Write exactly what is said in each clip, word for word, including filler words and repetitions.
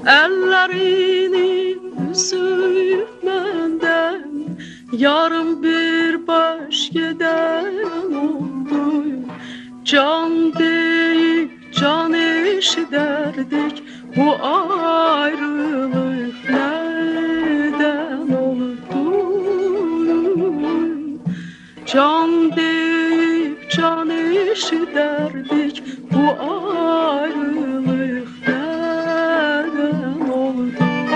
Ellerini üzüp menden yarım bir baş giden oldu. Can deyip can eşiderdik, bu ayrılık neden oldu? Can deyip can eşiderdik, bu ayrılık neden oldu?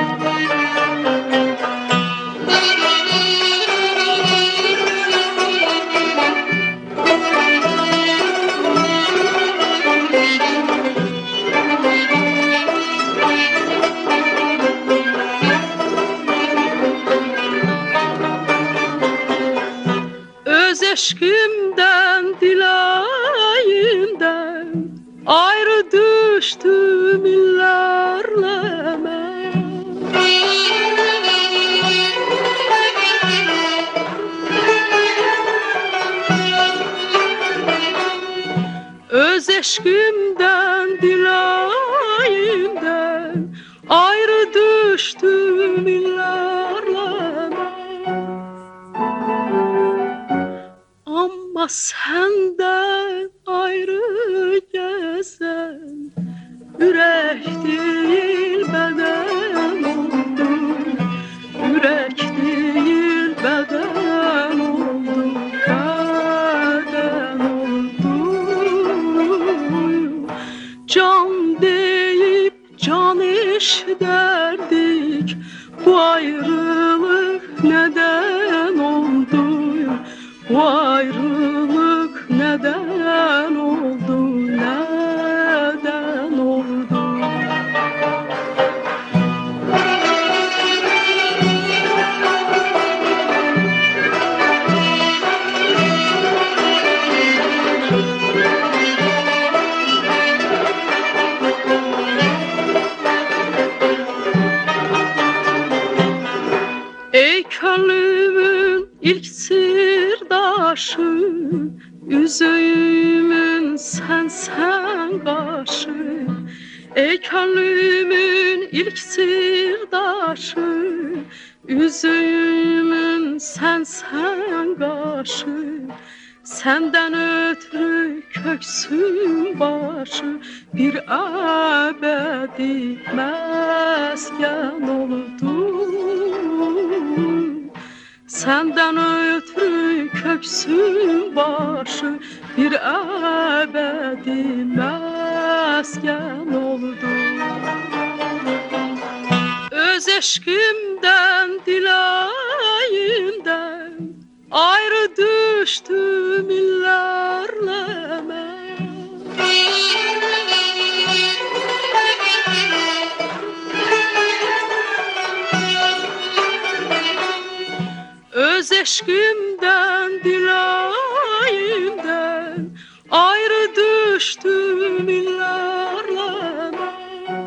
Öz eşkimden, dilayimden ayrı düştüm illerle ben. Öz eşkimden, dilayimden ayrı düştüm illerle ben. Ama senden ayrı gezen yürek değil beden oldu. Yürek değil beden oldu. Beden oldu. Can deyip can eşiderdik, bu ayrılık neden oldu? Bu ayrılık neden oldu? Neden oldu? Ey kalbimin ilk sırdaşı, üzüğümün sen sen kaşı. Ey kalbimin ilk sırdaşı, üzüğümün sen sen kaşı. Senden ötürü köksüm başı, bir ebedi mesken oldu. Senden ötürü köksüm başı, bir ebedi mesken oldu. Öz eşkimden, dilayimden ayrı düştüm illerle ben. Öz eşkimden, dilayimden ayrı düştüm illerle ben.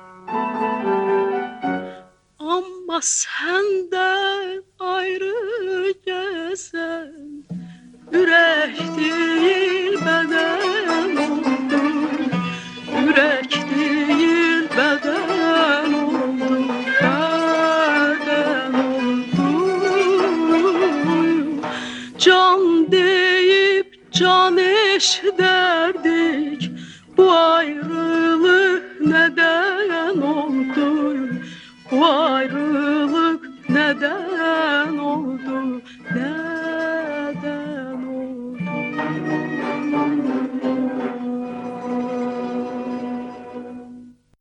Ama senden ayrı gezen yürek değil beden oldu. Yürek değil beden oldu. Beden oldu. Can deyip can eşider